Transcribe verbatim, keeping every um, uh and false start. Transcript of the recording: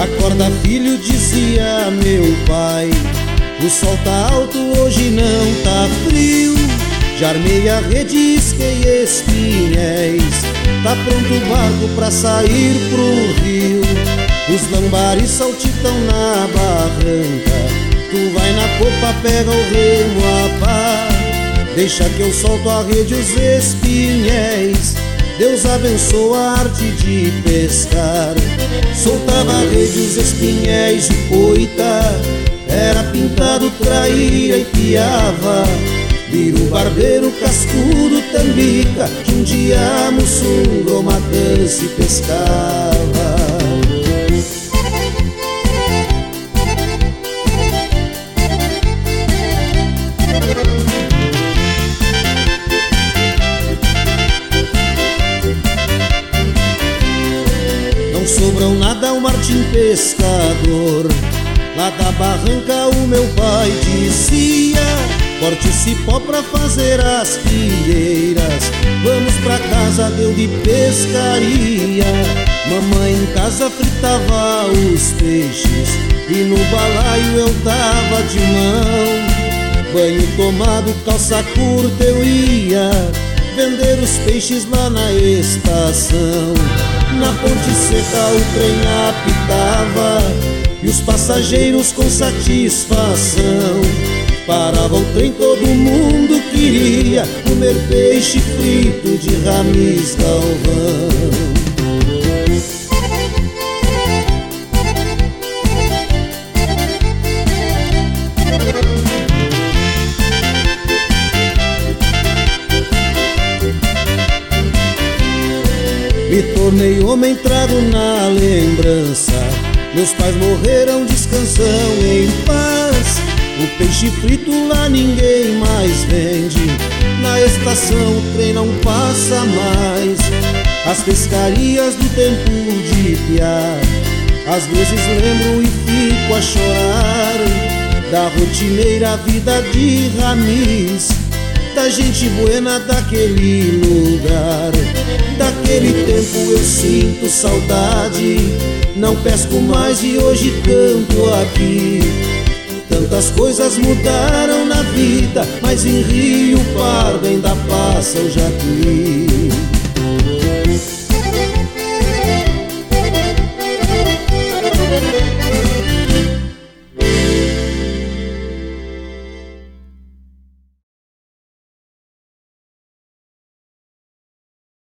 Acorda, filho, dizia meu pai, o sol tá alto, hoje não tá frio. Já armei a rede, isquei espinhéis, tá pronto o barco pra sair pro rio. Os lambares saltitam na barranca, tu vai na popa, pega o remo a pá. Deixa que eu solto a rede, os espinhéis, Deus abençoa a arte de pescar. Soltava a rede, os espinhéis, o poita era pintado, traía e piava. Vira o barbeiro, cascudo, tambica, que um dia a Mussunda ou Matança pescava. Não sobrou nada ao Martim pescador, lá da barranca o meu pai dizia: corte cipó pra fazer as fileiras, vamos pra casa, deu de pescaria. Mamãe em casa fritava os peixes e no balaio eu dava de mão. Banho tomado, calça curta, eu ia vender os peixes lá na estação. Na ponte seca o trem apitava e os passageiros com satisfação. Parava o trem, todo mundo queria comer peixe frito de Ramis Galvão. Me tornei homem, trago na lembrança, meus pais morreram, descansam em paz. O peixe frito lá ninguém mais vende, na estação o trem não passa mais. As pescarias do tempo de piar, às vezes lembro e fico a chorar da rotineira vida de Ramis, da gente buena daquele lugar. Daquele tempo eu sinto saudade, não pesco mais e hoje canto aqui. Tantas coisas mudaram na vida, mas em Rio Pardo ainda passa o Jacuí.